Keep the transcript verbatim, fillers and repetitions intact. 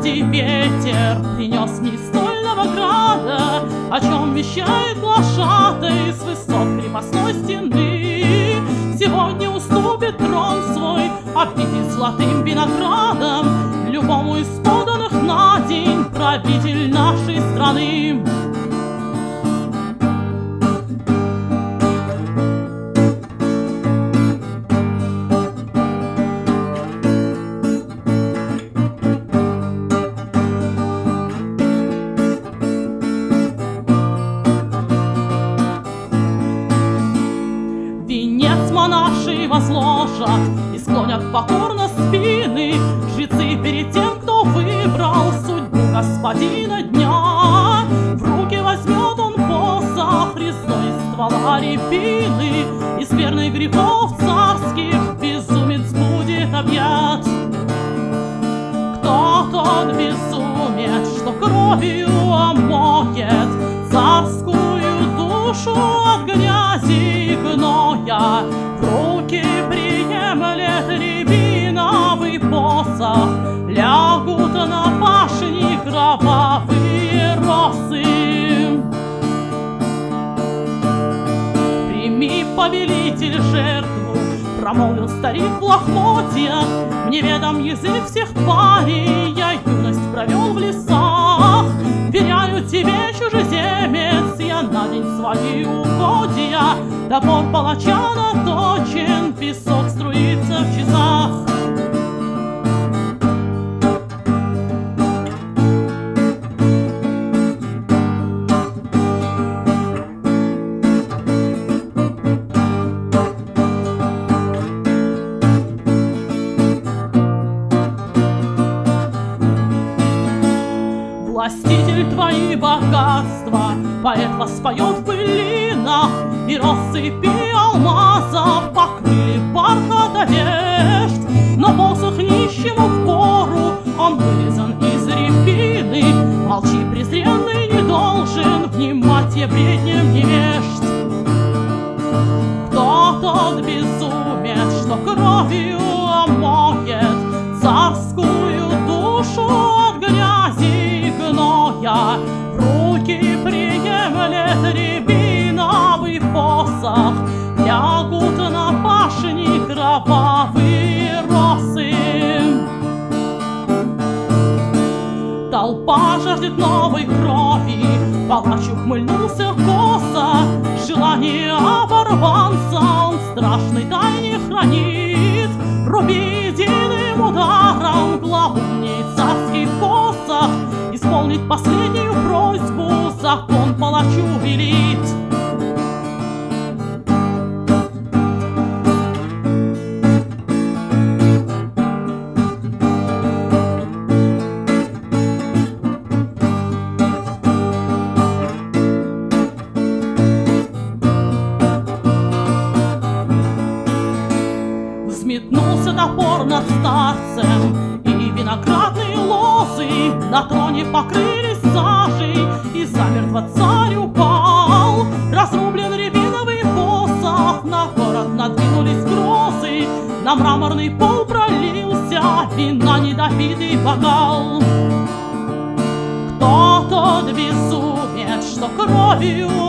грязи ветер принес не из стольного града, о чем вещает глашатай с высот крепостной стены. Сегодня уступит трон свой, обвитый золотым виноградом, любому из поданных на день правитель нашей страны. Венец монаший возложат и склонят покорно спины жрецы перед тем, кто выбрал судьбу господина дня. В руки возьмет он посох резной из ствола рябины, и скверных грехов царских безумец будет объят. Кто тот безумец, что кровью омоет царскую душу от грязи и гноя? В руки приемлет рябиновый посох, лягут на пашни кровавые росы. Прими, повелитель, жертву, промолвил старик в лохмотьях. Мне ведом язык всех тварей, я юность провел в лесах. Веряю тебе, чужеземец, я на день свои угодья. Топор палача наточен, песок струится в часах. Властитель твои богатства, поэт воспоет в пылинах, и россыпи алмазов покрыли бархат одежд. Но посох нищему впору, он вырезан из рябины. Молчи, презренный, не должен внимать я бредням невежд. Кто тот безумец, что кровью омоет царскую душу от грязи и гноя? В руки приемлет рябиновый посох, лягут на пашни кровавые росы. Толпа жаждет новой крови, палач ухмыльнулся косо. Желание оборванца он в страшной тайне хранит. Руби единым ударом главный царский посох, исполнить последнюю просьбу закон палачу велит. Взметнулся топор над старцем, и виноградные лозы на троне покрылись сажей, и замертво царь упал. Разрублен рябиновый посох, на город надвинулись грозы, на мраморный пол пролился вина недопитый бокал. Кто тот безумец, что кровью